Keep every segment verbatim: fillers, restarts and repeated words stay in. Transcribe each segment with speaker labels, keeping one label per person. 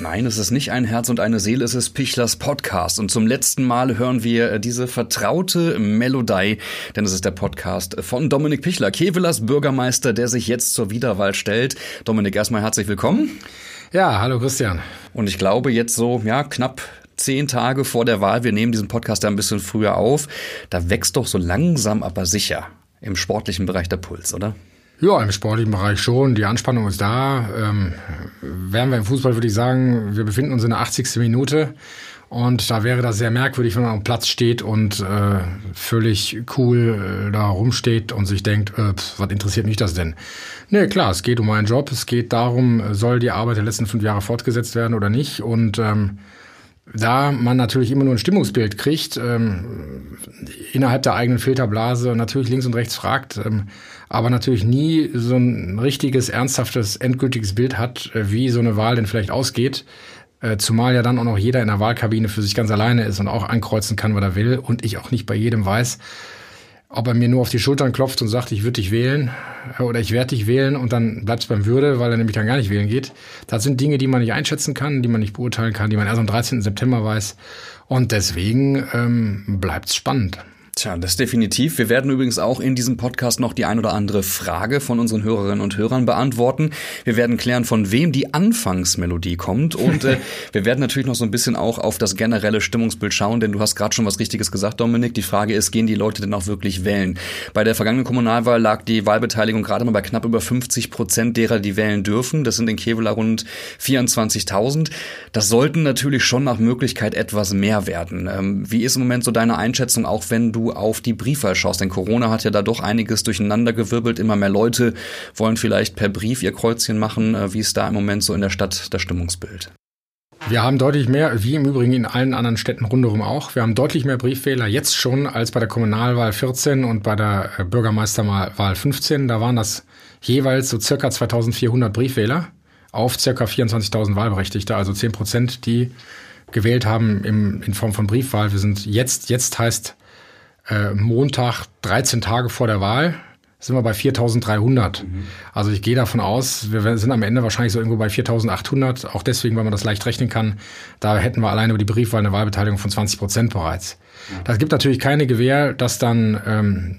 Speaker 1: Nein, es ist nicht ein Herz und eine Seele, es ist Pichlers Podcast. Und zum letzten Mal hören wir diese vertraute Melodie, denn es ist der Podcast von Dominik Pichler, Kevelers Bürgermeister, der sich jetzt zur Wiederwahl stellt. Dominik, erstmal herzlich willkommen.
Speaker 2: Ja, hallo Christian.
Speaker 1: Und ich glaube jetzt so, ja, knapp zehn Tage vor der Wahl, wir nehmen diesen Podcast ja ein bisschen früher auf, da wächst doch so langsam aber sicher im sportlichen Bereich der Puls, oder?
Speaker 2: Ja, im sportlichen Bereich schon. Die Anspannung ist da. Ähm, wären wir im Fußball, würde ich sagen, wir befinden uns in der achtzigsten Minute. Und da wäre das sehr merkwürdig, wenn man am Platz steht und äh, völlig cool äh, da rumsteht und sich denkt, äh, pf, was interessiert mich das denn? Nee, klar, es geht um meinen Job. Es geht darum, soll die Arbeit der letzten fünf Jahre fortgesetzt werden oder nicht? Und ähm, da man natürlich immer nur ein Stimmungsbild kriegt, ähm, innerhalb der eigenen Filterblase und natürlich links und rechts fragt, ähm, aber natürlich nie so ein richtiges, ernsthaftes, endgültiges Bild hat, wie so eine Wahl denn vielleicht ausgeht, äh, zumal ja dann auch noch jeder in der Wahlkabine für sich ganz alleine ist und auch ankreuzen kann, was er will und ich auch nicht bei jedem weiß, ob er mir nur auf die Schultern klopft und sagt, ich würde dich wählen oder ich werde dich wählen und dann bleibt es beim Würde, weil er nämlich dann gar nicht wählen geht. Das sind Dinge, die man nicht einschätzen kann, die man nicht beurteilen kann, die man erst am dreizehnten September weiß. Und deswegen ähm, bleibt es spannend.
Speaker 1: Tja, das definitiv. Wir werden übrigens auch in diesem Podcast noch die ein oder andere Frage von unseren Hörerinnen und Hörern beantworten. Wir werden klären, von wem die Anfangsmelodie kommt und äh, wir werden natürlich noch so ein bisschen auch auf das generelle Stimmungsbild schauen, denn du hast gerade schon was Richtiges gesagt, Dominik. Die Frage ist, gehen die Leute denn auch wirklich wählen? Bei der vergangenen Kommunalwahl lag die Wahlbeteiligung gerade mal bei knapp über fünfzig Prozent derer, die wählen dürfen. Das sind in Kevela rund vierundzwanzigtausend. Das sollten natürlich schon nach Möglichkeit etwas mehr werden. Ähm, wie ist im Moment so deine Einschätzung, auch wenn du auf die Briefwahl schaust? Denn Corona hat ja da doch einiges durcheinandergewirbelt. Immer mehr Leute wollen vielleicht per Brief ihr Kreuzchen machen. Wie ist da im Moment so in der Stadt das Stimmungsbild?
Speaker 2: Wir haben deutlich mehr, wie im Übrigen in allen anderen Städten rundherum auch, wir haben deutlich mehr Briefwähler jetzt schon als bei der Kommunalwahl vierzehn und bei der Bürgermeisterwahl fünfzehn. Da waren das jeweils so circa zweitausendvierhundert Briefwähler auf circa vierundzwanzigtausend Wahlberechtigte, also zehn Prozent, die gewählt haben im, in Form von Briefwahl. Wir sind jetzt, jetzt heißt Äh, Montag, dreizehn Tage vor der Wahl, sind wir bei viertausenddreihundert. Mhm. Also ich gehe davon aus, wir sind am Ende wahrscheinlich so irgendwo bei viertausendachthundert. Auch deswegen, weil man das leicht rechnen kann. Da hätten wir alleine über die Briefwahl eine Wahlbeteiligung von zwanzig Prozent bereits. Mhm. Das gibt natürlich keine Gewähr, dass dann ähm,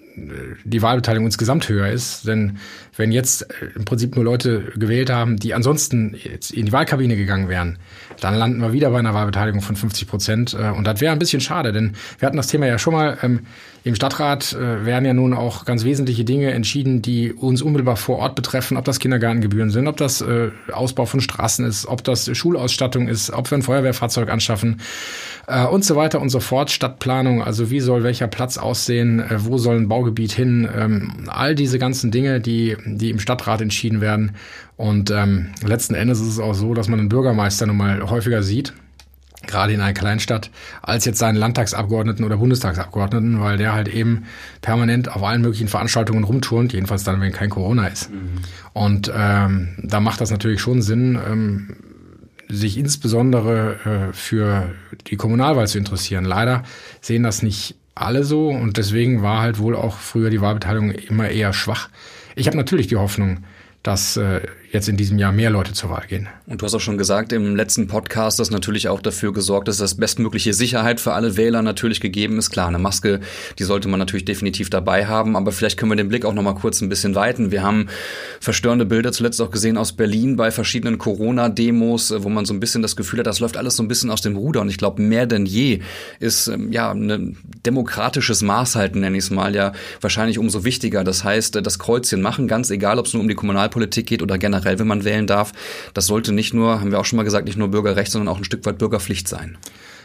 Speaker 2: die Wahlbeteiligung insgesamt höher ist. Denn wenn jetzt im Prinzip nur Leute gewählt haben, die ansonsten jetzt in die Wahlkabine gegangen wären, dann landen wir wieder bei einer Wahlbeteiligung von fünfzig Prozent. Und das wäre ein bisschen schade, denn wir hatten das Thema ja schon mal. Ähm, Im Stadtrat äh, werden ja nun auch ganz wesentliche Dinge entschieden, die uns unmittelbar vor Ort betreffen, ob das Kindergartengebühren sind, ob das äh, Ausbau von Straßen ist, ob das Schulausstattung ist, ob wir ein Feuerwehrfahrzeug anschaffen äh, und so weiter und so fort. Stadtplanung, also wie soll welcher Platz aussehen, äh, wo soll ein Baugebiet hin, ähm, all diese ganzen Dinge, die die im Stadtrat entschieden werden. Und ähm, letzten Endes ist es auch so, dass man einen Bürgermeister nun mal häufiger sieht, gerade in einer Kleinstadt, als jetzt seinen Landtagsabgeordneten oder Bundestagsabgeordneten, weil der halt eben permanent auf allen möglichen Veranstaltungen rumturnt, jedenfalls dann, wenn kein Corona ist. Mhm. Und ähm, da macht das natürlich schon Sinn, ähm, sich insbesondere äh, für die Kommunalwahl zu interessieren. Leider sehen das nicht alle so und deswegen war halt wohl auch früher die Wahlbeteiligung immer eher schwach. Ich habe natürlich die Hoffnung, dass äh, jetzt in diesem Jahr mehr Leute zur Wahl gehen.
Speaker 1: Und du hast auch schon gesagt im letzten Podcast, dass natürlich auch dafür gesorgt ist, dass bestmögliche Sicherheit für alle Wähler natürlich gegeben ist. Klar, eine Maske, die sollte man natürlich definitiv dabei haben, aber vielleicht können wir den Blick auch noch mal kurz ein bisschen weiten. Wir haben verstörende Bilder zuletzt auch gesehen aus Berlin bei verschiedenen Corona-Demos, wo man so ein bisschen das Gefühl hat, das läuft alles so ein bisschen aus dem Ruder. Und ich glaube, mehr denn je ist ja ein demokratisches Maßhalten, nenne ich es mal, ja wahrscheinlich umso wichtiger. Das heißt, das Kreuzchen machen, ganz egal, ob es nur um die Kommunalpolitik geht oder generell, wenn man wählen darf, das sollte nicht nur, haben wir auch schon mal gesagt, nicht nur Bürgerrecht, sondern auch ein Stück weit Bürgerpflicht sein.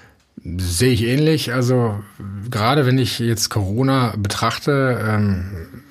Speaker 2: Sehe ich ähnlich. Also gerade wenn ich jetzt Corona betrachte ähm,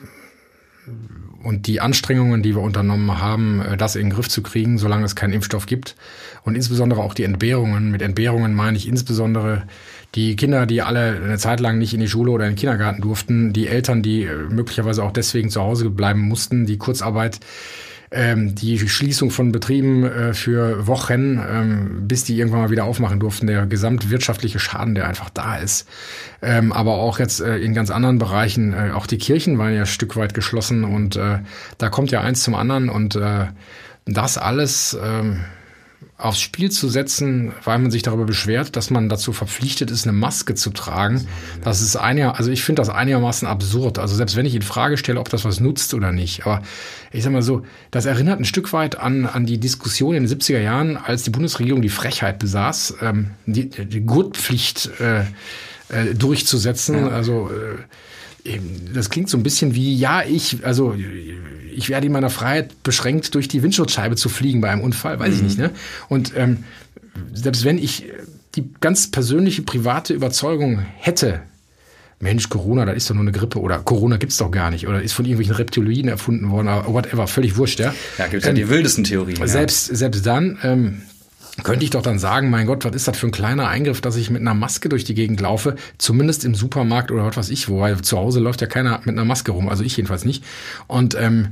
Speaker 2: und die Anstrengungen, die wir unternommen haben, das in den Griff zu kriegen, solange es keinen Impfstoff gibt und insbesondere auch die Entbehrungen. Mit Entbehrungen meine ich insbesondere die Kinder, die alle eine Zeit lang nicht in die Schule oder in den Kindergarten durften, die Eltern, die möglicherweise auch deswegen zu Hause bleiben mussten, die Kurzarbeit, ähm, die Schließung von Betrieben äh, für Wochen, ähm, bis die irgendwann mal wieder aufmachen durften, der gesamtwirtschaftliche Schaden, der einfach da ist. Ähm, aber auch jetzt äh, in ganz anderen Bereichen, äh, auch die Kirchen waren ja ein Stück weit geschlossen und äh, da kommt ja eins zum anderen und äh, das alles ähm, aufs Spiel zu setzen, weil man sich darüber beschwert, dass man dazu verpflichtet ist, eine Maske zu tragen. Das ist einiger, also ich finde das einigermaßen absurd. Also selbst wenn ich in Frage stelle, ob das was nutzt oder nicht. Aber ich sag mal so, das erinnert ein Stück weit an, an die Diskussion in den siebziger Jahren, als die Bundesregierung die Frechheit besaß, ähm, die, die Gurtpflicht äh, äh, durchzusetzen. Ja. Also äh, das klingt so ein bisschen wie, ja, ich, also ich werde in meiner Freiheit beschränkt, durch die Windschutzscheibe zu fliegen bei einem Unfall, weiß mhm. ich nicht. Ne? Und ähm, selbst wenn ich die ganz persönliche, private Überzeugung hätte, Mensch, Corona, das ist doch nur eine Grippe oder Corona gibt's doch gar nicht oder ist von irgendwelchen Reptiloiden erfunden worden, oder whatever, völlig wurscht. Ja,
Speaker 1: ja gibt's ja ähm, die wildesten Theorien.
Speaker 2: Selbst,
Speaker 1: ja.
Speaker 2: selbst dann ähm, könnte ich doch dann sagen, mein Gott, was ist das für ein kleiner Eingriff, dass ich mit einer Maske durch die Gegend laufe, zumindest im Supermarkt oder was weiß ich wo, weil zu Hause läuft ja keiner mit einer Maske rum, also ich jedenfalls nicht. Und ähm,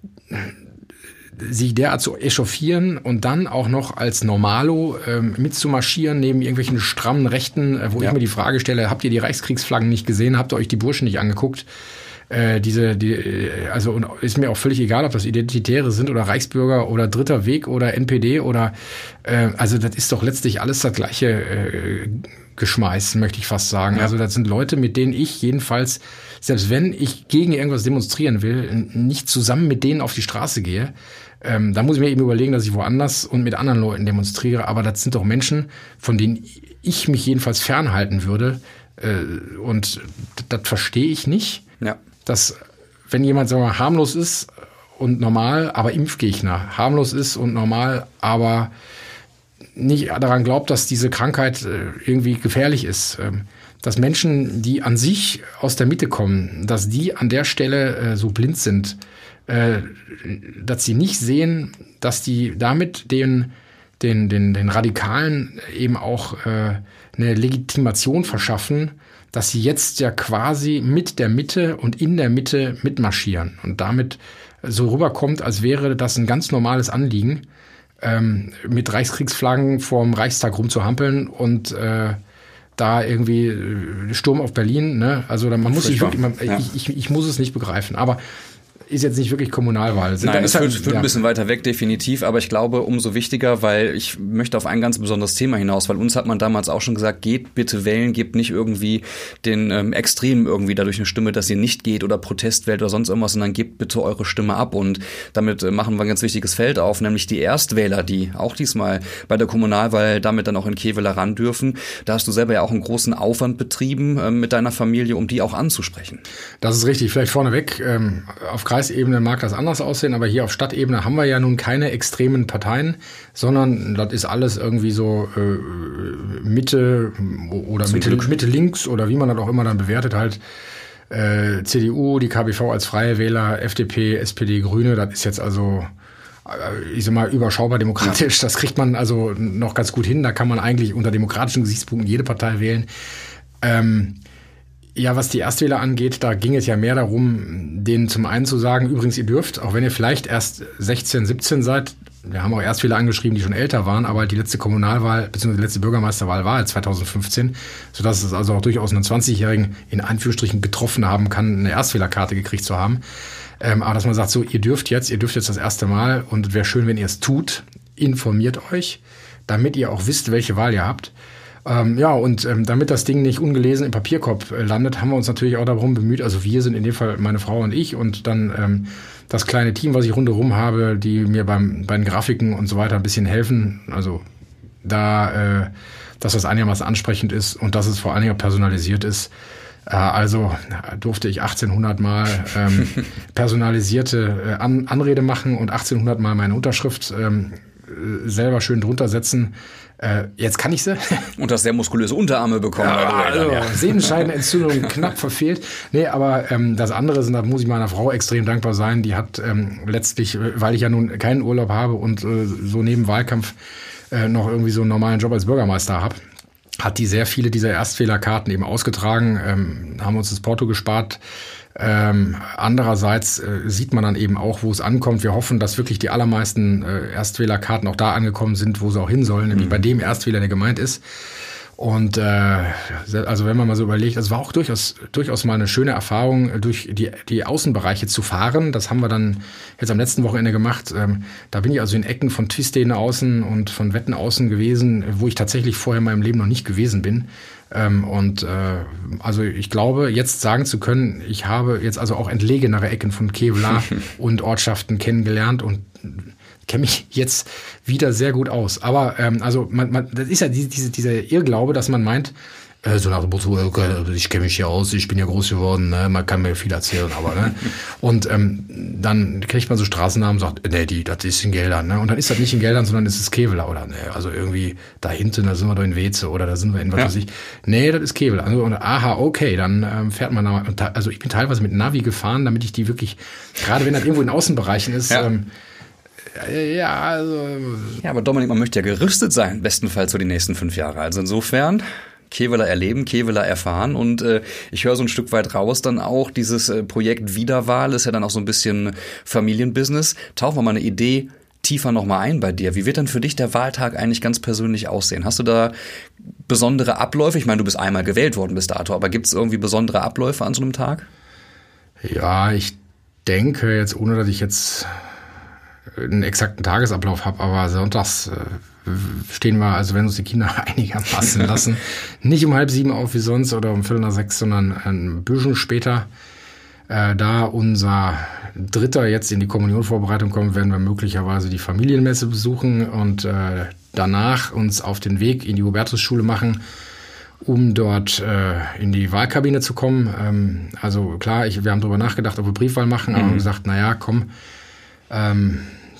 Speaker 2: sich derart zu echauffieren und dann auch noch als Normalo ähm, mitzumarschieren neben irgendwelchen strammen Rechten, äh, wo ja. ich mir die Frage stelle, habt ihr die Reichskriegsflaggen nicht gesehen, habt ihr euch die Burschen nicht angeguckt? Äh, diese, die, also und ist mir auch völlig egal, ob das Identitäre sind oder Reichsbürger oder Dritter Weg oder N P D oder äh, also das ist doch letztlich alles das gleiche äh, Geschmeiß, möchte ich fast sagen. Ja. Also das sind Leute, mit denen ich jedenfalls, selbst wenn ich gegen irgendwas demonstrieren will, nicht zusammen mit denen auf die Straße gehe. Ähm, da muss ich mir eben überlegen, dass ich woanders und mit anderen Leuten demonstriere. Aber das sind doch Menschen, von denen ich mich jedenfalls fernhalten würde. Äh, und das verstehe ich nicht.
Speaker 1: Ja.
Speaker 2: Dass, wenn jemand, sagen wir mal, harmlos ist und normal, aber Impfgegner, harmlos ist und normal, aber nicht daran glaubt, dass diese Krankheit irgendwie gefährlich ist. Dass Menschen, die an sich aus der Mitte kommen, dass die an der Stelle so blind sind, dass sie nicht sehen, dass die damit den, den, den, den Radikalen eben auch eine Legitimation verschaffen, dass sie jetzt ja quasi mit der Mitte und in der Mitte mitmarschieren und damit so rüberkommt, als wäre das ein ganz normales Anliegen, ähm, mit Reichskriegsflaggen vorm Reichstag rumzuhampeln und äh, da irgendwie äh, Sturm auf Berlin. Ne? Also da, man muss sich wirklich, man, ja. ich, ich, ich muss es nicht begreifen, aber ist jetzt nicht wirklich Kommunalwahl.
Speaker 1: Nein,
Speaker 2: dann
Speaker 1: es
Speaker 2: ist
Speaker 1: führt,
Speaker 2: halt,
Speaker 1: führt
Speaker 2: ja.
Speaker 1: ein bisschen weiter weg, definitiv, aber ich glaube, umso wichtiger, weil ich möchte auf ein ganz besonderes Thema hinaus, weil uns hat man damals auch schon gesagt, geht bitte wählen, gebt nicht irgendwie den ähm, Extremen irgendwie dadurch eine Stimme, dass ihr nicht geht oder Protest wählt oder sonst irgendwas, sondern gebt bitte eure Stimme ab und damit äh, machen wir ein ganz wichtiges Feld auf, nämlich die Erstwähler, die auch diesmal bei der Kommunalwahl damit dann auch in Kevela ran dürfen. Da hast du selber ja auch einen großen Aufwand betrieben äh, mit deiner Familie, um die auch anzusprechen.
Speaker 2: Das ist richtig, vielleicht vorneweg, ähm, auf Kreisebene mag das anders aussehen, aber hier auf Stadtebene haben wir ja nun keine extremen Parteien, sondern das ist alles irgendwie so äh, Mitte oder Mitte, Mitte links oder wie man das auch immer dann bewertet halt. Äh, C D U, die K B V als Freie Wähler, F D P, S P D, Grüne, das ist jetzt also, äh, ich sag mal, überschaubar demokratisch. Das kriegt man also noch ganz gut hin. Da kann man eigentlich unter demokratischen Gesichtspunkten jede Partei wählen. Ähm, Ja, was die Erstwähler angeht, da ging es ja mehr darum, denen zum einen zu sagen, übrigens, ihr dürft, auch wenn ihr vielleicht erst sechzehn, siebzehn seid, wir haben auch Erstwähler angeschrieben, die schon älter waren, aber die letzte Kommunalwahl bzw. die letzte Bürgermeisterwahl war halt zweitausendfünfzehn, sodass es also auch durchaus einen zwanzigjährigen in Anführungsstrichen getroffen haben kann, eine Erstwählerkarte gekriegt zu haben. Ähm, aber dass man sagt, so, ihr dürft jetzt, ihr dürft jetzt das erste Mal und es wäre schön, wenn ihr es tut, informiert euch, damit ihr auch wisst, welche Wahl ihr habt. Ähm, ja, und ähm, damit das Ding nicht ungelesen im Papierkorb äh, landet, haben wir uns natürlich auch darum bemüht, also wir sind in dem Fall meine Frau und ich und dann ähm, das kleine Team, was ich rundherum habe, die mir beim bei den Grafiken und so weiter ein bisschen helfen, also da, äh, dass das einigermaßen ansprechend ist und dass es vor allen Dingen personalisiert ist. Äh, also durfte ich achtzehnhundert Mal ähm, personalisierte äh, An- Anrede machen und achtzehnhundert Mal meine Unterschrift ähm, selber schön drunter setzen. Äh, jetzt kann ich sie.
Speaker 1: Und hast sehr muskulöse Unterarme bekommen.
Speaker 2: Ja, also, ja. Sehnenscheidenentzündung knapp verfehlt. Nee, aber ähm, das andere sind, da muss ich meiner Frau extrem dankbar sein. Die hat ähm, letztlich, weil ich ja nun keinen Urlaub habe und äh, so neben Wahlkampf äh, noch irgendwie so einen normalen Job als Bürgermeister habe, hat die sehr viele dieser Erstwählerkarten eben ausgetragen, ähm, haben uns das Porto gespart. Ähm, andererseits äh, sieht man dann eben auch, wo es ankommt. Wir hoffen, dass wirklich die allermeisten äh, Erstwählerkarten auch da angekommen sind, wo sie auch hin sollen, nämlich mhm. bei dem Erstwähler, der gemeint ist. Und äh, also wenn man mal so überlegt, es war auch durchaus durchaus mal eine schöne Erfahrung, durch die die Außenbereiche zu fahren. Das haben wir dann jetzt am letzten Wochenende gemacht. Ähm, da bin ich also in Ecken von Twistene außen und von Wetten außen gewesen, wo ich tatsächlich vorher in meinem Leben noch nicht gewesen bin. Ähm, und äh, also ich glaube, jetzt sagen zu können, ich habe jetzt also auch entlegenere Ecken von Kevelaer und Ortschaften kennengelernt und kenne mich jetzt wieder sehr gut aus. Aber ähm, also man, man, das ist ja diese, diese, dieser Irrglaube, dass man meint, äh, so nach dem Motto, okay, ich kenne mich hier aus, ich bin ja groß geworden, ne? Man kann mir viel erzählen, aber ne. Und ähm, dann kriegt man so Straßennamen und sagt, nee, die, das ist in Geldern, ne? Und dann ist das nicht in Geldern, sondern es ist Kevelaer oder ne, also irgendwie da hinten, da sind wir doch in Weze oder da sind wir in was ja. weiß ich. Nee, das ist Kevelaer. Also, und, aha, okay, dann ähm, fährt man da. Und also ich bin teilweise mit Navi gefahren, damit ich die wirklich, gerade wenn das irgendwo in Außenbereichen ist, ja. ähm, Ja, also.
Speaker 1: Ja, aber Dominik, man möchte ja gerüstet sein, bestenfalls für die nächsten fünf Jahre. Also insofern, Kevelaer erleben, Kevelaer erfahren. Und äh, ich höre so ein Stück weit raus dann auch, dieses äh, Projekt Wiederwahl ist ja dann auch so ein bisschen Familienbusiness. Tauchen wir mal eine Idee tiefer nochmal ein bei dir. Wie wird denn für dich der Wahltag eigentlich ganz persönlich aussehen? Hast du da besondere Abläufe? Ich meine, du bist einmal gewählt worden bis dato, aber gibt es irgendwie besondere Abläufe an so einem Tag?
Speaker 2: Ja, ich denke jetzt, ohne dass ich jetzt einen exakten Tagesablauf habe, aber sonntags äh, stehen wir, also wenn uns die Kinder einigermaßen lassen, nicht um halb sieben auf wie sonst oder um viertel nach sechs, sondern ein bisschen später. Äh, da unser Dritter jetzt in die Kommunionvorbereitung kommt, werden wir möglicherweise die Familienmesse besuchen und äh, danach uns auf den Weg in die Hubertusschule machen, um dort äh, in die Wahlkabine zu kommen. Ähm, also klar, ich, wir haben darüber nachgedacht, ob wir Briefwahl machen, aber mhm. haben gesagt, naja, komm, Ähm,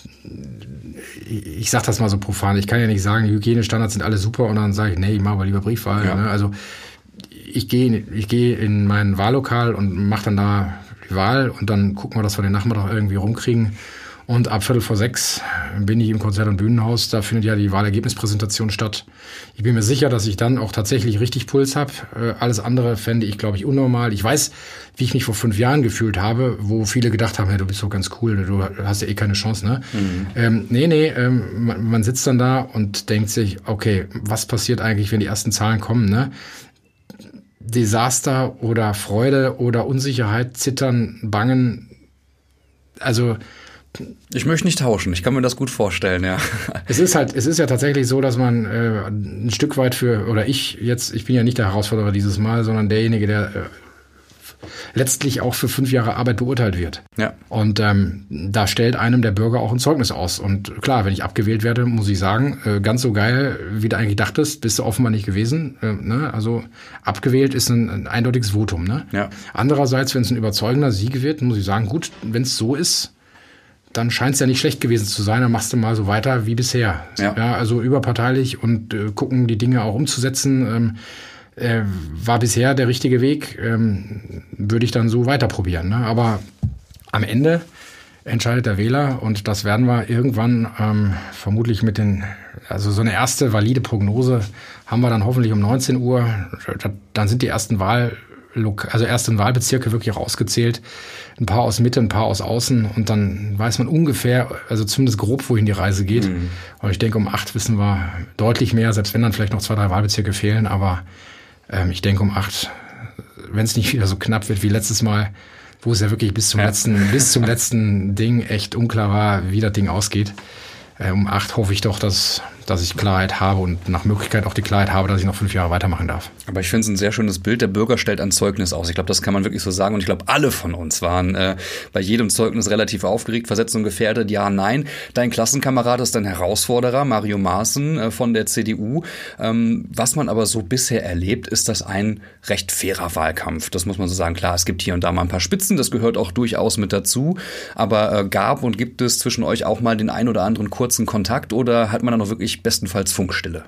Speaker 2: ich sag das mal so profan, ich kann ja nicht sagen, die Hygienestandards sind alle super und dann sage ich, nee, ich mache aber lieber Briefwahl. Ja. Ne? Also ich gehe ich gehe in mein Wahllokal und mache dann da die Wahl und dann gucken wir, dass wir den Nachmittag irgendwie rumkriegen. Und ab Viertel vor sechs bin ich im Konzert- und Bühnenhaus. Da findet ja die Wahlergebnispräsentation statt. Ich bin mir sicher, dass ich dann auch tatsächlich richtig Puls habe. Alles andere fände ich, glaube ich, unnormal. Ich weiß, wie ich mich vor fünf Jahren gefühlt habe, wo viele gedacht haben, hey, du bist doch ganz cool, du hast ja eh keine Chance, ne? Mhm. Ähm, nee, nee, ähm, man, man sitzt dann da und denkt sich, okay, was passiert eigentlich, wenn die ersten Zahlen kommen, ne? Desaster oder Freude oder Unsicherheit, Zittern, Bangen, also
Speaker 1: ich möchte nicht tauschen, ich kann mir das gut vorstellen, ja.
Speaker 2: Es ist halt, es ist ja tatsächlich so, dass man äh, ein Stück weit für, oder ich jetzt, ich bin ja nicht der Herausforderer dieses Mal, sondern derjenige, der äh, letztlich auch für fünf Jahre Arbeit beurteilt wird. Ja. Und ähm, da stellt einem der Bürger auch ein Zeugnis aus. Und klar, wenn ich abgewählt werde, muss ich sagen, äh, ganz so geil, wie du eigentlich dachtest, bist du offenbar nicht gewesen. Äh, ne? Also abgewählt ist ein, ein eindeutiges Votum. Ne? Ja. Andererseits, wenn es ein überzeugender Sieg wird, muss ich sagen, gut, wenn es so ist, dann scheint es ja nicht schlecht gewesen zu sein, dann machst du mal so weiter wie bisher. Ja. Ja, also überparteilich und äh, gucken, die Dinge auch umzusetzen, ähm, äh, war bisher der richtige Weg, ähm, würde ich dann so weiter probieren. Ne? Aber am Ende entscheidet der Wähler und das werden wir irgendwann ähm, vermutlich mit den, also so eine erste valide Prognose haben wir dann hoffentlich um neunzehn Uhr, dann sind die ersten Wahl also ersten Wahlbezirke wirklich rausgezählt, ein paar aus Mitte, ein paar aus Außen und dann weiß man ungefähr, also zumindest grob, wohin die Reise geht. Mhm. Und ich denke, um acht wissen wir deutlich mehr, selbst wenn dann vielleicht noch zwei, drei Wahlbezirke fehlen, aber ähm, ich denke um acht, wenn es nicht wieder so knapp wird wie letztes Mal, wo es ja wirklich bis zum ja. letzten, bis zum letzten Ding echt unklar war, wie das Ding ausgeht. Äh, um acht hoffe ich doch, dass dass ich Klarheit habe und nach Möglichkeit auch die Klarheit habe, dass ich noch fünf Jahre weitermachen darf.
Speaker 1: Aber ich finde es ein sehr schönes Bild. Der Bürger stellt ein Zeugnis aus. Ich glaube, das kann man wirklich so sagen. Und ich glaube, alle von uns waren äh, bei jedem Zeugnis relativ aufgeregt, versetzt und gefährdet. Ja, nein. Dein Klassenkamerad ist ein Herausforderer, Mario Maaßen äh, von der C D U. Ähm, was man aber so bisher erlebt, ist das ein recht fairer Wahlkampf. Das muss man so sagen. Klar, es gibt hier und da mal ein paar Spitzen. Das gehört auch durchaus mit dazu. Aber äh, gab und gibt es zwischen euch auch mal den ein oder anderen kurzen Kontakt oder hat man dann noch wirklich bestenfalls Funkstille?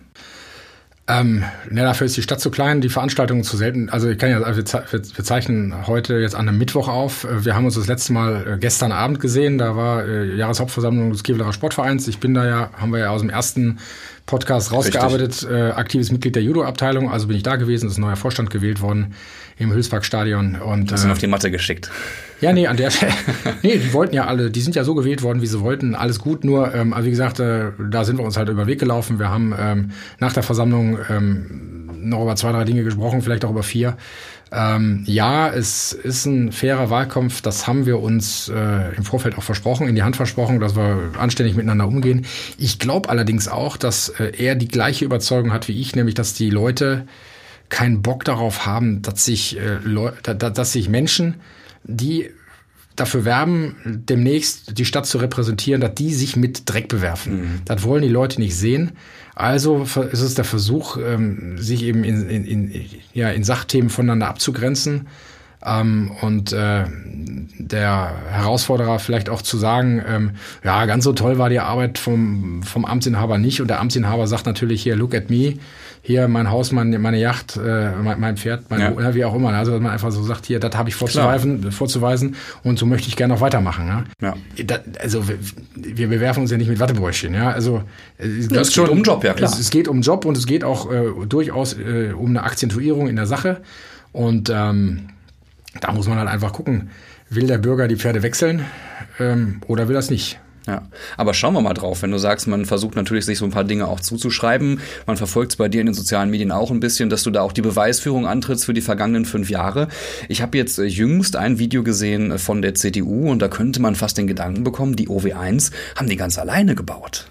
Speaker 2: Ähm, ne, dafür ist die Stadt zu klein, die Veranstaltungen zu selten. Also ich kann ja, also wir, wir zeichnen heute jetzt an einem Mittwoch auf. Wir haben uns das letzte Mal gestern Abend gesehen. Da war äh, Jahreshauptversammlung des Kevelaer Sportvereins. Ich bin da ja, haben wir ja aus dem ersten Podcast rausgearbeitet, äh, aktives Mitglied der Judo-Abteilung. Also bin ich da gewesen, ist ein neuer Vorstand gewählt worden im Hülsparkstadion. Und
Speaker 1: hast du ihn auf die Matte geschickt?
Speaker 2: Ja, nee, an der Stelle. Nee, die wollten ja alle, die sind ja so gewählt worden, wie sie wollten. Alles gut, nur, ähm, also wie gesagt, äh, da sind wir uns halt über den Weg gelaufen. Wir haben ähm, nach der Versammlung ähm, noch über zwei, drei Dinge gesprochen, vielleicht auch über vier. Ähm, ja, es ist ein fairer Wahlkampf, das haben wir uns äh, im Vorfeld auch versprochen, in die Hand versprochen, dass wir anständig miteinander umgehen. Ich glaube allerdings auch, dass äh, er die gleiche Überzeugung hat wie ich, nämlich dass die Leute keinen Bock darauf haben, dass sich, äh, Leu- dass sich Menschen, die dafür werben, demnächst die Stadt zu repräsentieren, dass die sich mit Dreck bewerfen. Mhm. Das wollen die Leute nicht sehen. Also ist es der Versuch, sich eben in, in, in, ja, in Sachthemen voneinander abzugrenzen. Und äh, der Herausforderer vielleicht auch zu sagen, ähm, ja, ganz so toll war die Arbeit vom, vom Amtsinhaber nicht. Und der Amtsinhaber sagt natürlich hier, look at me, hier mein Haus, mein, meine Yacht, äh, mein, mein Pferd, mein, ja. wie auch immer. Also dass man einfach so sagt, hier, das habe ich vorzuweisen, vorzuweisen und so möchte ich gerne noch weitermachen. Ja? Ja. Das, also wir, wir bewerfen uns ja nicht mit Wattebäuschchen. Ja? Also es,
Speaker 1: ja, es geht schon, um Job, ja klar.
Speaker 2: Es, es geht um Job und es geht auch äh, durchaus äh, um eine Akzentuierung in der Sache. Und ähm, da muss man halt einfach gucken, will der Bürger die Pferde wechseln ähm, oder will das nicht?
Speaker 1: Ja, aber schauen wir mal drauf, wenn du sagst, man versucht natürlich, sich so ein paar Dinge auch zuzuschreiben. Man verfolgt es bei dir in den sozialen Medien auch ein bisschen, dass du da auch die Beweisführung antrittst für die vergangenen fünf Jahre. Ich habe jetzt jüngst ein Video gesehen von der C D U und da könnte man fast den Gedanken bekommen, die O W eins haben die ganz alleine gebaut.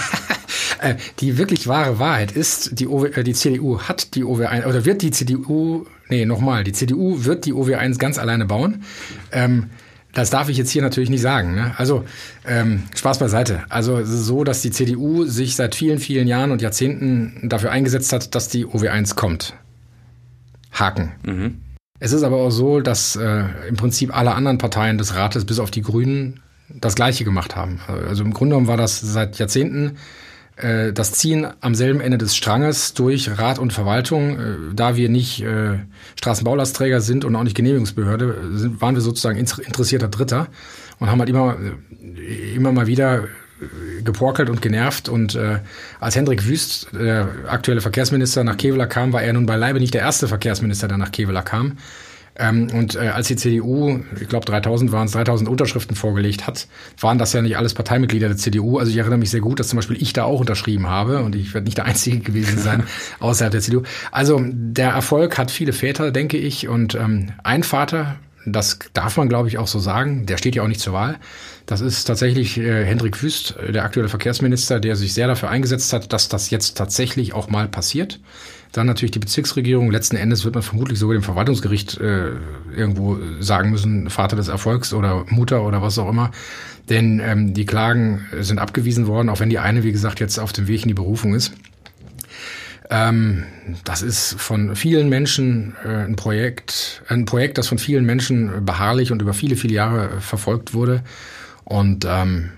Speaker 2: Die wirklich wahre Wahrheit ist, die, o w, die C D U hat die O W eins, oder wird die C D U, nee, nochmal, die C D U wird die O W eins ganz alleine bauen. Ähm, das darf ich jetzt hier natürlich nicht sagen. Ne? Also ähm, Spaß beiseite. Also es ist so, dass die C D U sich seit vielen, vielen Jahren und Jahrzehnten dafür eingesetzt hat, dass die O W eins kommt. Haken. Mhm. Es ist aber auch so, dass äh, im Prinzip alle anderen Parteien des Rates, bis auf die Grünen, das Gleiche gemacht haben. Also im Grunde genommen war das seit Jahrzehnten äh, das Ziehen am selben Ende des Stranges durch Rat und Verwaltung. Äh, da wir nicht äh, Straßenbaulastträger sind und auch nicht Genehmigungsbehörde, sind, waren wir sozusagen interessierter Dritter und haben halt immer, immer mal wieder geporkelt und genervt. Und äh, als Hendrik Wüst, der aktuelle Verkehrsminister, nach Kevelaer kam, war er nun beileibe nicht der erste Verkehrsminister, der nach Kevelaer kam. Ähm, und äh, als die C D U, ich glaube dreitausend waren es, dreitausend Unterschriften vorgelegt hat, waren das ja nicht alles Parteimitglieder der C D U. Also ich erinnere mich sehr gut, dass zum Beispiel ich da auch unterschrieben habe und ich werde nicht der Einzige gewesen sein außerhalb der C D U. Also der Erfolg hat viele Väter, denke ich. Und ähm, ein Vater, das darf man, glaube ich, auch so sagen, der steht ja auch nicht zur Wahl. Das ist tatsächlich äh, Hendrik Wüst, der aktuelle Verkehrsminister, der sich sehr dafür eingesetzt hat, dass das jetzt tatsächlich auch mal passiert. Dann natürlich die Bezirksregierung. Letzten Endes wird man vermutlich sogar dem Verwaltungsgericht äh, irgendwo sagen müssen, Vater des Erfolgs oder Mutter oder was auch immer. Denn ähm, die Klagen sind abgewiesen worden, auch wenn die eine, wie gesagt, jetzt auf dem Weg in die Berufung ist. Ähm, das ist von vielen Menschen äh, ein Projekt, ein Projekt, das von vielen Menschen beharrlich und über viele, viele Jahre äh, verfolgt wurde. Und ähm,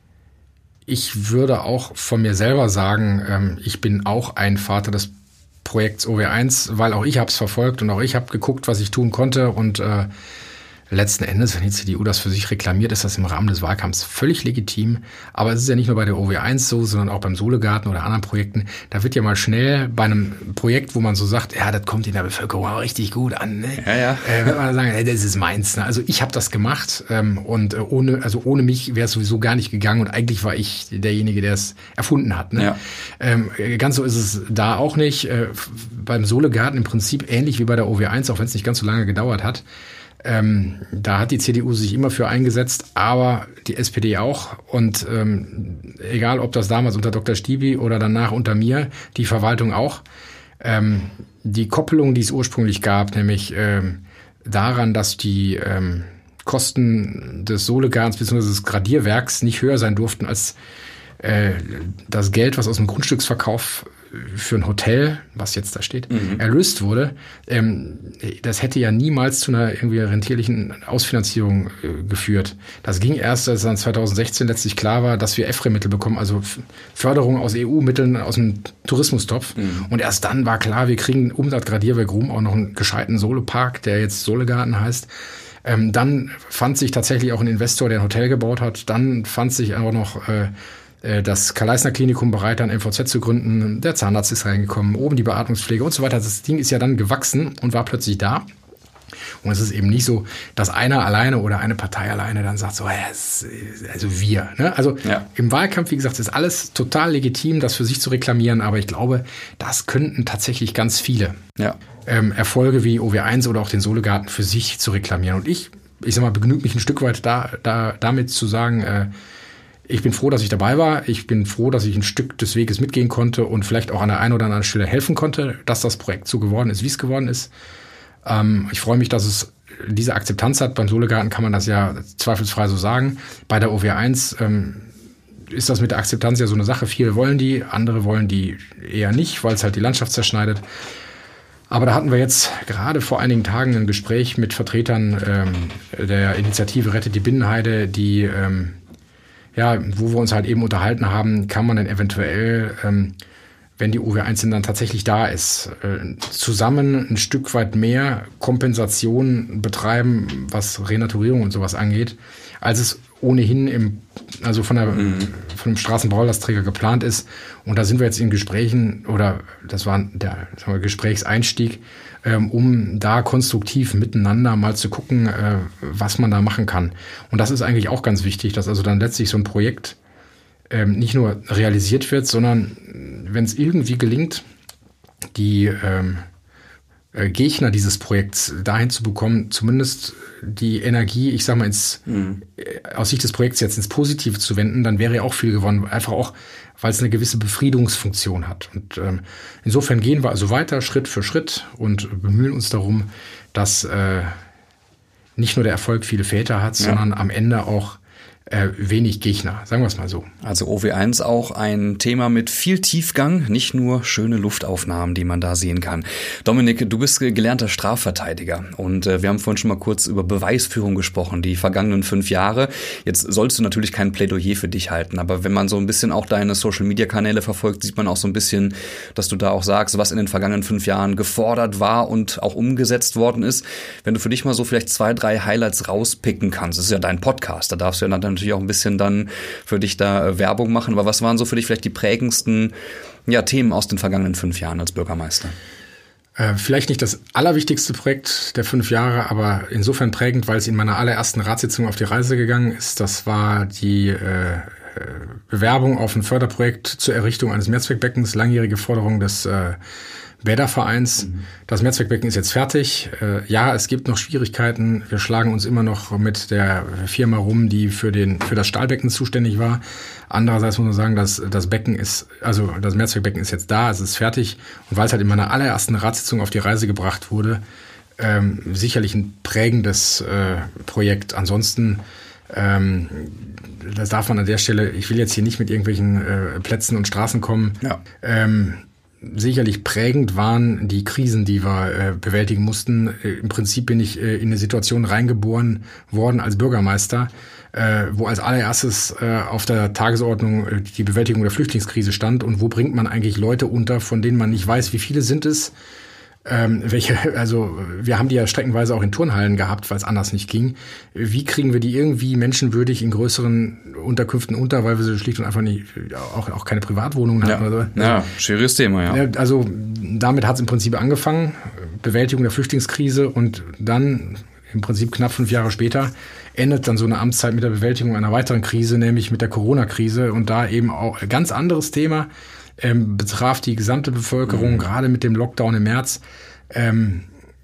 Speaker 2: ich würde auch von mir selber sagen, ähm, ich bin auch ein Vater des Projekts O W eins, weil auch ich habe es verfolgt und auch ich habe geguckt, was ich tun konnte. Und äh, letzten Endes, wenn die C D U das für sich reklamiert, ist das im Rahmen des Wahlkampfs völlig legitim. Aber es ist ja nicht nur bei der O W eins so, sondern auch beim Sohlegarten oder anderen Projekten. Da wird ja mal schnell bei einem Projekt, wo man so sagt, ja, das kommt in der Bevölkerung auch richtig gut an. Ne? Ja, ja. Äh, wird man sagen, hey, das ist meins. Ne? Also ich habe das gemacht ähm, und äh, ohne, also ohne mich wäre es sowieso gar nicht gegangen. Und eigentlich war ich derjenige, der es erfunden hat. Ne? Ja. Ähm, ganz so ist es da auch nicht. Äh, beim Sohlegarten im Prinzip ähnlich wie bei der O W eins, auch wenn es nicht ganz so lange gedauert hat. Ähm, da hat die C D U sich immer für eingesetzt, aber die S P D auch. Und ähm, egal, ob das damals unter Doktor Stiebi oder danach unter mir, die Verwaltung auch. Ähm, die Koppelung, die es ursprünglich gab, nämlich ähm, daran, dass die ähm, Kosten des Sohlegartens bzw. des Gradierwerks nicht höher sein durften als äh, das Geld, was aus dem Grundstücksverkauf für ein Hotel, was jetzt da steht, mhm. erlöst wurde, ähm, das hätte ja niemals zu einer irgendwie rentierlichen Ausfinanzierung äh, geführt. Das ging erst, als dann zwanzig sechzehn letztlich klar war, dass wir E F R E-Mittel bekommen, also Förderung aus E U-Mitteln, aus dem Tourismustopf. Mhm. Und erst dann war klar, wir kriegen um das Gradierwerk Ruhm auch noch einen gescheiten Sohlepark, der jetzt Sohlegarten heißt. Ähm, dann fand sich tatsächlich auch ein Investor, der ein Hotel gebaut hat. Dann fand sich auch noch äh, das Karl-Leisner-Klinikum bereit, ein M V Z zu gründen. Der Zahnarzt ist reingekommen, oben die Beatmungspflege und so weiter. Das Ding ist ja dann gewachsen und war plötzlich da. Und es ist eben nicht so, dass einer alleine oder eine Partei alleine dann sagt, so, also wir. Ne? Also ja. Im Wahlkampf, wie gesagt, ist alles total legitim, das für sich zu reklamieren. Aber ich glaube, das könnten tatsächlich ganz viele ja. ähm, Erfolge wie O W eins oder auch den Solegarten für sich zu reklamieren. Und ich, ich sag mal, begnügt mich ein Stück weit da, da, damit zu sagen, äh, ich bin froh, dass ich dabei war. Ich bin froh, dass ich ein Stück des Weges mitgehen konnte und vielleicht auch an der einen oder anderen Stelle helfen konnte, dass das Projekt so geworden ist, wie es geworden ist. Ich freue mich, dass es diese Akzeptanz hat. Beim Solegarten kann man das ja zweifelsfrei so sagen. Bei der O W eins ähm, ist das mit der Akzeptanz ja so eine Sache. Viele wollen die, andere wollen die eher nicht, weil es halt die Landschaft zerschneidet. Aber da hatten wir jetzt gerade vor einigen Tagen ein Gespräch mit Vertretern ähm, der Initiative Rettet die Binnenheide, die, ähm, ja, wo wir uns halt eben unterhalten haben, kann man denn eventuell ähm, wenn die O W eins dann tatsächlich da ist, zusammen ein Stück weit mehr Kompensation betreiben, was Renaturierung und sowas angeht, als es ohnehin im, also von, der, mhm. von dem Straßenbaulastträger geplant ist. Und da sind wir jetzt in Gesprächen, oder das war der sagen wir, Gesprächseinstieg, um da konstruktiv miteinander mal zu gucken, was man da machen kann. Und das ist eigentlich auch ganz wichtig, dass also dann letztlich so ein Projekt nicht nur realisiert wird, sondern wenn es irgendwie gelingt, die ähm, äh, Gegner dieses Projekts dahin zu bekommen, zumindest die Energie, ich sag mal, ins, mhm. äh, aus Sicht des Projekts jetzt ins Positive zu wenden, dann wäre ja auch viel gewonnen. Einfach auch, weil es eine gewisse Befriedungsfunktion hat. Und ähm, insofern gehen wir also weiter, Schritt für Schritt und bemühen uns darum, dass äh, nicht nur der Erfolg viele Väter hat, ja. sondern am Ende auch Äh, wenig Gegner, sagen wir es mal so.
Speaker 1: Also O W eins auch ein Thema mit viel Tiefgang, nicht nur schöne Luftaufnahmen, die man da sehen kann. Dominik, du bist gelernter Strafverteidiger und äh, wir haben vorhin schon mal kurz über Beweisführung gesprochen, die vergangenen fünf Jahre. Jetzt sollst du natürlich kein Plädoyer für dich halten, aber wenn man so ein bisschen auch deine Social-Media-Kanäle verfolgt, sieht man auch so ein bisschen, dass du da auch sagst, was in den vergangenen fünf Jahren gefordert war und auch umgesetzt worden ist. Wenn du für dich mal so vielleicht zwei, drei Highlights rauspicken kannst, das ist ja dein Podcast, da darfst du ja dann natürlich auch ein bisschen dann für dich da äh, Werbung machen. Aber was waren so für dich vielleicht die prägendsten ja, Themen aus den vergangenen fünf Jahren als Bürgermeister?
Speaker 2: Äh, vielleicht nicht das allerwichtigste Projekt der fünf Jahre, aber insofern prägend, weil es in meiner allerersten Ratssitzung auf die Reise gegangen ist. Das war die äh, Bewerbung auf ein Förderprojekt zur Errichtung eines Mehrzweckbeckens, langjährige Forderung des äh, Bädervereins. Mhm. Das Mehrzweckbecken ist jetzt fertig. Äh, ja, es gibt noch Schwierigkeiten. Wir schlagen uns immer noch mit der Firma rum, die für den für das Stahlbecken zuständig war. Andererseits muss man sagen, dass das Becken ist, also das Mehrzweckbecken ist jetzt da, es ist fertig. Und weil es halt in meiner allerersten Ratssitzung auf die Reise gebracht wurde, ähm, sicherlich ein prägendes äh, Projekt. Ansonsten ähm, das darf man an der Stelle, ich will jetzt hier nicht mit irgendwelchen äh, Plätzen und Straßen kommen. Ja. Ähm, sicherlich prägend waren die Krisen, die wir äh, bewältigen mussten. Äh, Im Prinzip bin ich äh, in eine Situation reingeboren worden als Bürgermeister, äh, wo als allererstes äh, auf der Tagesordnung äh, die Bewältigung der Flüchtlingskrise stand. Und wo bringt man eigentlich Leute unter, von denen man nicht weiß, wie viele sind es? Ähm, welche, also wir haben die ja streckenweise auch in Turnhallen gehabt, weil es anders nicht ging. Wie kriegen wir die irgendwie menschenwürdig in größeren Unterkünften unter, weil wir sie schlicht und einfach nicht, auch, auch keine Privatwohnungen
Speaker 1: ja.
Speaker 2: hatten oder so. Also,
Speaker 1: ja, schwieriges Thema, ja.
Speaker 2: Also damit hat es im Prinzip angefangen, Bewältigung der Flüchtlingskrise, und dann im Prinzip knapp fünf Jahre später endet dann so eine Amtszeit mit der Bewältigung einer weiteren Krise, nämlich mit der Corona-Krise, und da eben auch ein ganz anderes Thema. Ähm, betraf die gesamte Bevölkerung, mhm. gerade mit dem Lockdown im März, ähm,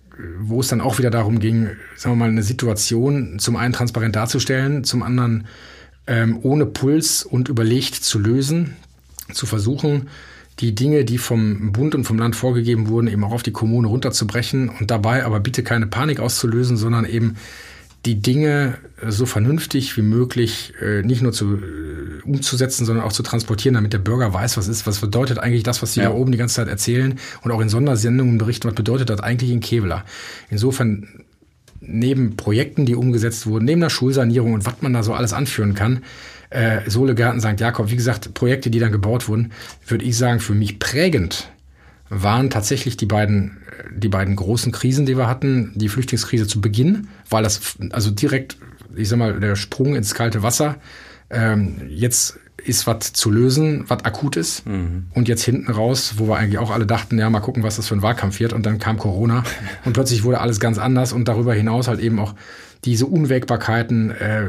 Speaker 2: wo es dann auch wieder darum ging, sagen wir mal, eine Situation zum einen transparent darzustellen, zum anderen ähm, ohne Puls und überlegt zu lösen, zu versuchen, die Dinge, die vom Bund und vom Land vorgegeben wurden, eben auch auf die Kommune runterzubrechen und dabei aber bitte keine Panik auszulösen, sondern eben die Dinge so vernünftig wie möglich äh, nicht nur zu äh, umzusetzen, sondern auch zu transportieren, damit der Bürger weiß, was ist, was bedeutet eigentlich das, was sie ja. da oben die ganze Zeit erzählen und auch in Sondersendungen berichten, was bedeutet das eigentlich in Kevela. Insofern, neben Projekten, die umgesetzt wurden, neben der Schulsanierung und was man da so alles anführen kann, äh, Solegarten, Sankt Jakob, wie gesagt, Projekte, die dann gebaut wurden, würde ich sagen, für mich prägend waren tatsächlich die beiden, die beiden großen Krisen, die wir hatten. Die Flüchtlingskrise zu Beginn, weil das also direkt, ich sag mal, der Sprung ins kalte Wasser. Ähm, jetzt ist was zu lösen, was akut ist. Mhm. Und jetzt hinten raus, wo wir eigentlich auch alle dachten, ja, mal gucken, was das für ein Wahlkampf wird. Und dann kam Corona und plötzlich wurde alles ganz anders. Und darüber hinaus halt eben auch diese Unwägbarkeiten, äh,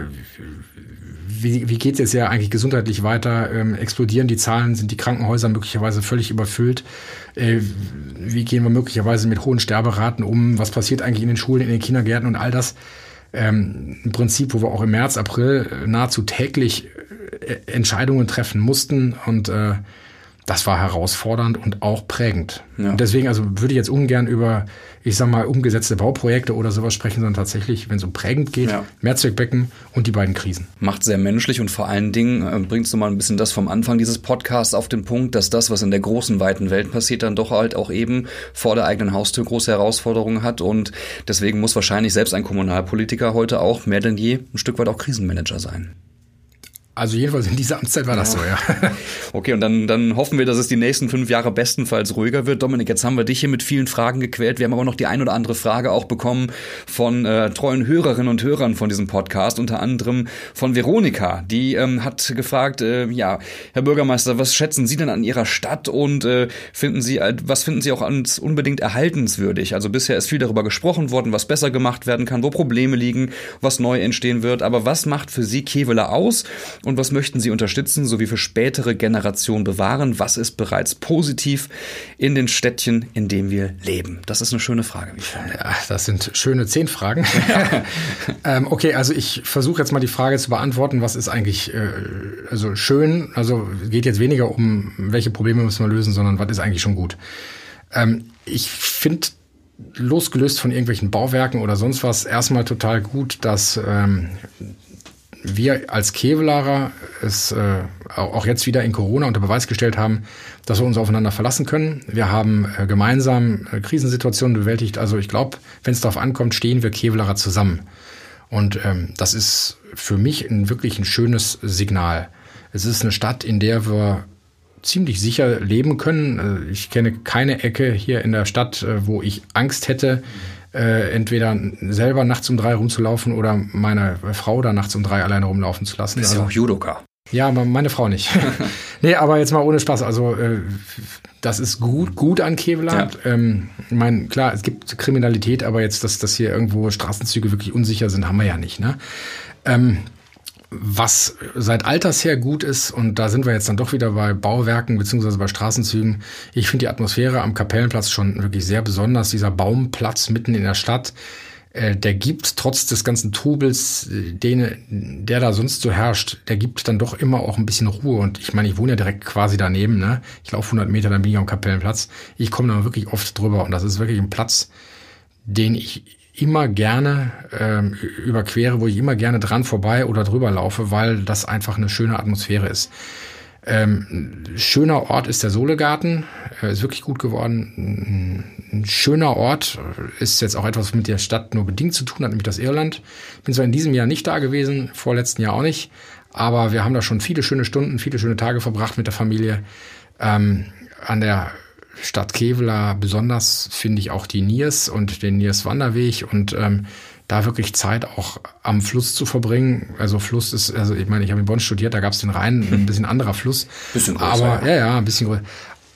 Speaker 2: wie, wie geht es jetzt ja eigentlich gesundheitlich weiter? Ähm, explodieren die Zahlen? Sind die Krankenhäuser möglicherweise völlig überfüllt? Äh, wie gehen wir möglicherweise mit hohen Sterberaten um? Was passiert eigentlich in den Schulen, in den Kindergärten und all das? Ähm, ein Prinzip, wo wir auch im März, April nahezu täglich äh, Entscheidungen treffen mussten. Und äh, das war herausfordernd und auch prägend. Ja. Und deswegen also würde ich jetzt ungern über, ich sag mal, umgesetzte Bauprojekte oder sowas sprechen, sondern tatsächlich, wenn es um prägend geht, ja. Mehrzweckbecken und die beiden Krisen.
Speaker 1: Macht sehr menschlich und vor allen Dingen äh, bringst du mal ein bisschen das vom Anfang dieses Podcasts auf den Punkt, dass das, was in der großen, weiten Welt passiert, dann doch halt auch eben vor der eigenen Haustür große Herausforderungen hat. Und deswegen muss wahrscheinlich selbst ein Kommunalpolitiker heute auch mehr denn je ein Stück weit auch Krisenmanager sein.
Speaker 2: Also jedenfalls in dieser Amtszeit war das ja. so, ja.
Speaker 1: Okay, und dann, dann hoffen wir, dass es die nächsten fünf Jahre bestenfalls ruhiger wird. Dominik, jetzt haben wir dich hier mit vielen Fragen gequält. Wir haben aber noch die ein oder andere Frage auch bekommen von äh, treuen Hörerinnen und Hörern von diesem Podcast, unter anderem von Veronika. Die ähm, hat gefragt, äh, ja, Herr Bürgermeister, was schätzen Sie denn an Ihrer Stadt und äh, finden Sie, äh, was finden Sie auch als unbedingt erhaltenswürdig? Also bisher ist viel darüber gesprochen worden, was besser gemacht werden kann, wo Probleme liegen, was neu entstehen wird. Aber was macht für Sie Kevela aus? Und was möchten Sie unterstützen, sowie für spätere Generationen bewahren? Was ist bereits positiv in den Städtchen, in denen wir leben? Das ist eine schöne Frage, wie ich finde.
Speaker 2: Ja, das sind schöne zehn Fragen. ähm, okay, also ich versuche jetzt mal die Frage zu beantworten, was ist eigentlich äh, also schön? Also geht jetzt weniger um, welche Probleme müssen wir lösen, sondern was ist eigentlich schon gut? Ähm, ich finde, losgelöst von irgendwelchen Bauwerken oder sonst was, erstmal total gut, dass ähm, wir als Kevelarer es äh, auch jetzt wieder in Corona unter Beweis gestellt haben, dass wir uns aufeinander verlassen können. Wir haben äh, gemeinsam äh, Krisensituationen bewältigt. Also ich glaube, wenn es darauf ankommt, stehen wir Kevelarer zusammen. Und ähm, das ist für mich ein wirklich ein schönes Signal. Es ist eine Stadt, in der wir ziemlich sicher leben können. Ich kenne keine Ecke hier in der Stadt, wo ich Angst hätte, Äh, entweder selber nachts um drei rumzulaufen oder meine Frau da nachts um drei alleine rumlaufen zu lassen.
Speaker 1: Das ist ja auch Judoka.
Speaker 2: Ja, meine Frau nicht. Nee, aber jetzt mal ohne Spaß. Also äh, das ist gut, gut an Kevela. Ja. Ähm, ich meine, klar, es gibt Kriminalität, aber jetzt, dass, dass hier irgendwo Straßenzüge wirklich unsicher sind, haben wir ja nicht. Ne? Ähm, Was seit alters her gut ist, und da sind wir jetzt dann doch wieder bei Bauwerken beziehungsweise bei Straßenzügen. Ich finde die Atmosphäre am Kapellenplatz schon wirklich sehr besonders. Dieser Baumplatz mitten in der Stadt, äh, der gibt trotz des ganzen Trubels, den, der da sonst so herrscht, der gibt dann doch immer auch ein bisschen Ruhe. Und ich meine, ich wohne ja direkt quasi daneben. Ne? Ich laufe hundert Meter, dann bin ich am Kapellenplatz. Ich komme da wirklich oft drüber und das ist wirklich ein Platz, den ich immer gerne ähm, überquere, wo ich immer gerne dran vorbei oder drüber laufe, weil das einfach eine schöne Atmosphäre ist. Ähm, schöner Ort ist der Sohlegarten, äh, ist wirklich gut geworden. Ein schöner Ort ist jetzt auch etwas, was mit der Stadt nur bedingt zu tun hat, nämlich das Irland. Ich bin zwar in diesem Jahr nicht da gewesen, vorletzten Jahr auch nicht, aber wir haben da schon viele schöne Stunden, viele schöne Tage verbracht mit der Familie. Ähm, an der Stadt Kevela besonders finde ich auch die Niers und den Niers-Wanderweg und ähm, da wirklich Zeit auch am Fluss zu verbringen. Also Fluss ist, also ich meine, ich habe in Bonn studiert, da gab es den Rhein, ein bisschen anderer Fluss.
Speaker 1: Bisschen größer.
Speaker 2: Aber ja, ja, ein bisschen größer.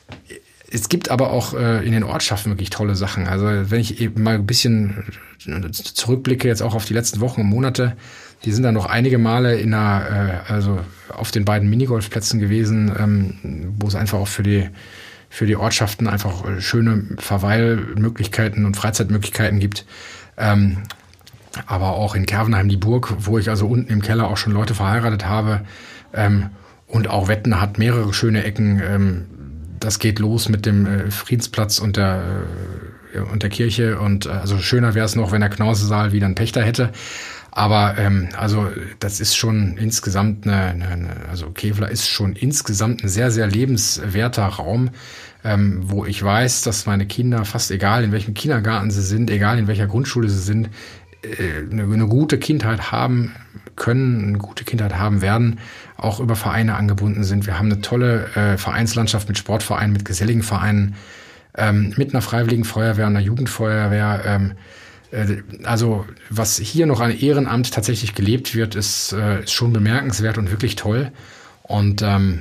Speaker 2: Es gibt aber auch äh, in den Ortschaften wirklich tolle Sachen. Also wenn ich eben mal ein bisschen zurückblicke, jetzt auch auf die letzten Wochen und Monate, die sind dann noch einige Male in einer, äh, also auf den beiden Minigolfplätzen gewesen, ähm, wo es einfach auch für die für die Ortschaften einfach schöne Verweilmöglichkeiten und Freizeitmöglichkeiten gibt. Ähm, aber auch in Kervenheim die Burg, wo ich also unten im Keller auch schon Leute verheiratet habe. Ähm, und auch Wetten hat mehrere schöne Ecken. Ähm, das geht los mit dem äh, Friedensplatz und der, äh, und der Kirche. Und äh, also schöner wäre es noch, wenn der Knausesaal wieder einen Pächter hätte. Aber ähm, also das ist schon insgesamt eine, eine also Kevela ist schon insgesamt ein sehr, sehr lebenswerter Raum, ähm, wo ich weiß, dass meine Kinder, fast egal in welchem Kindergarten sie sind, egal in welcher Grundschule sie sind, äh, eine, eine gute Kindheit haben können, eine gute Kindheit haben werden, auch über Vereine angebunden sind. Wir haben eine tolle äh, Vereinslandschaft mit Sportvereinen, mit geselligen Vereinen, ähm, mit einer freiwilligen Feuerwehr, einer Jugendfeuerwehr, ähm, also was hier noch an Ehrenamt tatsächlich gelebt wird, ist, ist schon bemerkenswert und wirklich toll. Und ähm,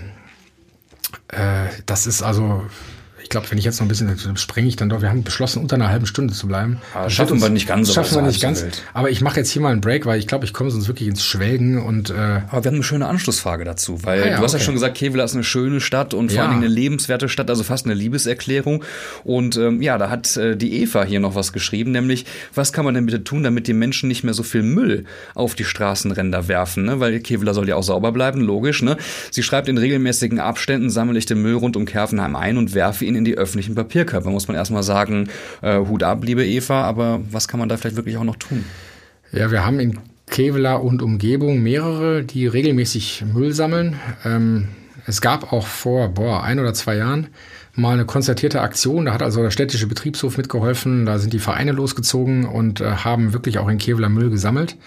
Speaker 2: äh, das ist also... Ich glaube, wenn ich jetzt noch ein bisschen springe ich dann doch. Wir haben beschlossen, unter einer halben Stunde zu bleiben.
Speaker 1: Ja, das schaffen uns, wir nicht ganz.
Speaker 2: Das schaffen wir nicht ganz. Welt. Aber ich mache jetzt hier mal einen Break, weil ich glaube, ich komme sonst wirklich ins Schwelgen. Und, äh
Speaker 1: aber wir haben eine schöne Anschlussfrage dazu. Weil
Speaker 2: ah, ja,
Speaker 1: du hast
Speaker 2: okay.
Speaker 1: ja schon gesagt, Kevela ist eine schöne Stadt und vor
Speaker 2: ja.
Speaker 1: allen Dingen eine lebenswerte Stadt, also fast eine Liebeserklärung. Und ähm, ja, da hat äh, die Eva hier noch was geschrieben, nämlich, was kann man denn bitte tun, damit die Menschen nicht mehr so viel Müll auf die Straßenränder werfen? Ne? Weil Kevela soll ja auch sauber bleiben, logisch. Ne? Sie schreibt, in regelmäßigen Abständen sammle ich den Müll rund um Kerfenheim ein und werfe ihn in die öffentlichen Papier. Papierkörper, muss man erstmal sagen, äh, Hut ab, liebe Eva, aber was kann man da vielleicht wirklich auch noch tun?
Speaker 2: Ja, wir haben in Kevela und Umgebung mehrere, die regelmäßig Müll sammeln. Ähm, es gab auch vor boah, ein oder zwei Jahren mal eine konzertierte Aktion, da hat also der städtische Betriebshof mitgeholfen, da sind die Vereine losgezogen und äh, haben wirklich auch in Kevela Müll gesammelt.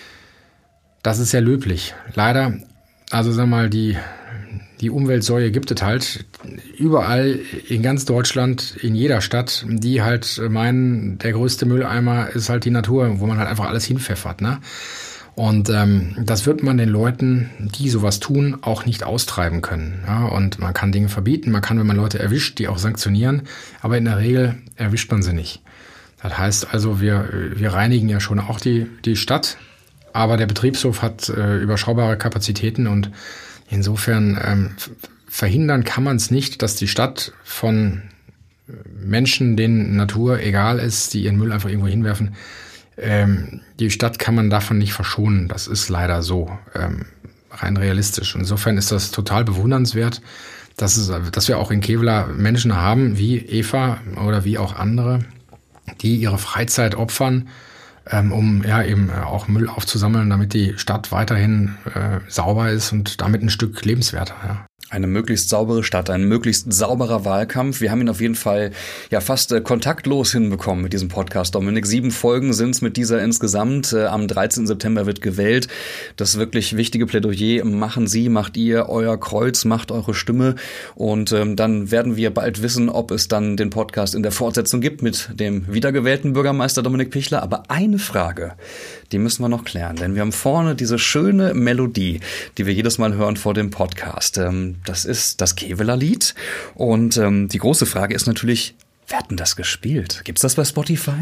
Speaker 2: Das ist sehr löblich. Leider, also sag mal, die Die Umweltsäue gibt es halt überall in ganz Deutschland, in jeder Stadt, die halt meinen, der größte Mülleimer ist halt die Natur, wo man halt einfach alles hinpfeffert, ne? Und ähm, das wird man den Leuten, die sowas tun, auch nicht austreiben können. Ja? Und man kann Dinge verbieten, man kann, wenn man Leute erwischt, die auch sanktionieren, aber in der Regel erwischt man sie nicht. Das heißt also, wir, wir reinigen ja schon auch die, die Stadt, aber der Betriebshof hat äh, überschaubare Kapazitäten und insofern ähm, verhindern kann man es nicht, dass die Stadt von Menschen, denen Natur egal ist, die ihren Müll einfach irgendwo hinwerfen, ähm, die Stadt kann man davon nicht verschonen. Das ist leider so, ähm, rein realistisch. Insofern ist das total bewundernswert, dass, es, dass wir auch in Kevela Menschen haben, wie Eva oder wie auch andere, die ihre Freizeit opfern, um ja eben auch Müll aufzusammeln, damit die Stadt weiterhin äh, sauber ist und damit ein Stück lebenswerter. Ja.
Speaker 1: Eine möglichst saubere Stadt, ein möglichst sauberer Wahlkampf. Wir haben ihn auf jeden Fall ja fast äh, kontaktlos hinbekommen mit diesem Podcast, Dominik. Sieben Folgen sind es mit dieser insgesamt. Äh, am dreizehnten September wird gewählt. Das wirklich wichtige Plädoyer machen Sie, macht ihr euer Kreuz, macht eure Stimme. Und ähm, dann werden wir bald wissen, ob es dann den Podcast in der Fortsetzung gibt mit dem wiedergewählten Bürgermeister Dominik Pichler. Aber eine Frage, die müssen wir noch klären. Denn wir haben vorne diese schöne Melodie, die wir jedes Mal hören vor dem Podcast. Ähm, Das ist das Kevela-Lied. Und ähm, die große Frage ist natürlich, wer hat denn das gespielt? Gibt's das bei Spotify?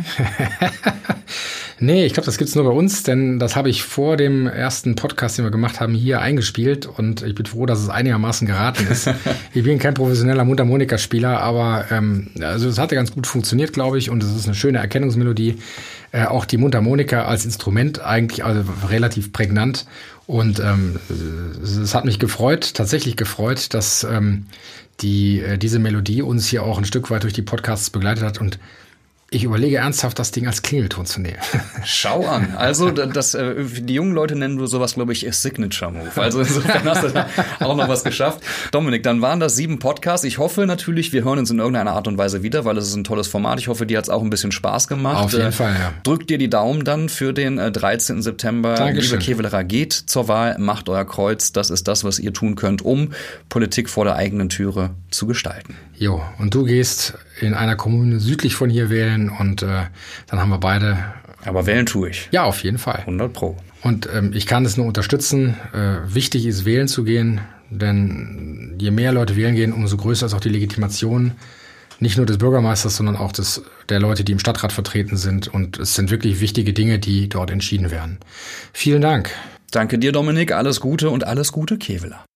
Speaker 2: Nee, ich glaube, das gibt's nur bei uns, denn das habe ich vor dem ersten Podcast, den wir gemacht haben, hier eingespielt. Und ich bin froh, dass es einigermaßen geraten ist. Ich bin kein professioneller Mundharmonikaspieler, aber ähm, also es hatte ganz gut funktioniert, glaube ich. Und es ist eine schöne Erkennungsmelodie. Äh, auch die Mundharmonika als Instrument eigentlich also relativ prägnant. Und ähm, es hat mich gefreut, tatsächlich gefreut, dass ähm, die äh, diese Melodie uns hier auch ein Stück weit durch die Podcasts begleitet hat. Und ich überlege ernsthaft, das Ding als Klingelton zu nehmen.
Speaker 1: Schau an. Also das, äh, die jungen Leute nennen sowas, glaube ich, Signature Move. Also insofern hast du da auch noch was geschafft. Dominik, dann waren das sieben Podcasts. Ich hoffe natürlich, wir hören uns in irgendeiner Art und Weise wieder, weil es ist ein tolles Format. Ich hoffe, dir hat es auch ein bisschen Spaß gemacht.
Speaker 2: Auf jeden äh, Fall, ja.
Speaker 1: Drückt dir die Daumen dann für den äh, dreizehnten September.
Speaker 2: Dankeschön.
Speaker 1: Liebe Kevelaer, geht zur Wahl, macht euer Kreuz. Das ist das, was ihr tun könnt, um Politik vor der eigenen Türe zu gestalten.
Speaker 2: Jo, und du gehst in einer Kommune südlich von hier wählen und äh, dann haben wir beide...
Speaker 1: Aber wählen tue ich.
Speaker 2: Ja, auf jeden Fall.
Speaker 1: hundert Pro.
Speaker 2: Und ähm, ich kann es nur unterstützen. Äh, wichtig ist, wählen zu gehen, denn je mehr Leute wählen gehen, umso größer ist auch die Legitimation, nicht nur des Bürgermeisters, sondern auch des, der Leute, die im Stadtrat vertreten sind. Und es sind wirklich wichtige Dinge, die dort entschieden werden. Vielen Dank.
Speaker 1: Danke dir, Dominik. Alles Gute und alles Gute, Kevela.